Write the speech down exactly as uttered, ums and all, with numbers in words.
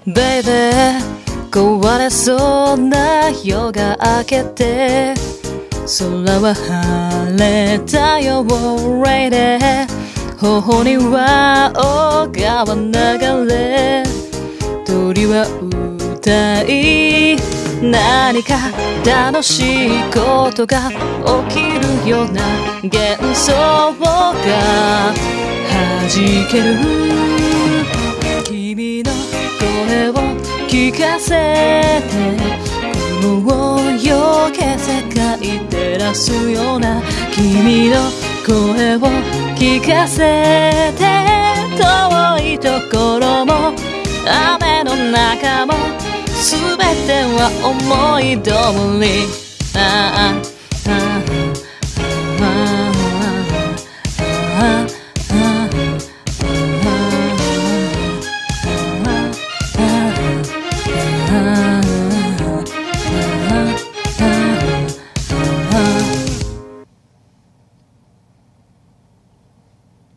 ベイベー壊れそうな夜が明けて空は晴れたよ Lady 頬には小川流れ鳥は歌い何か楽しいことが起きるような幻想が弾ける君の声を聞かせて雲をよけ世界照らすような君の声を聞かせて遠いところも雨の中も全ては思い通りああああ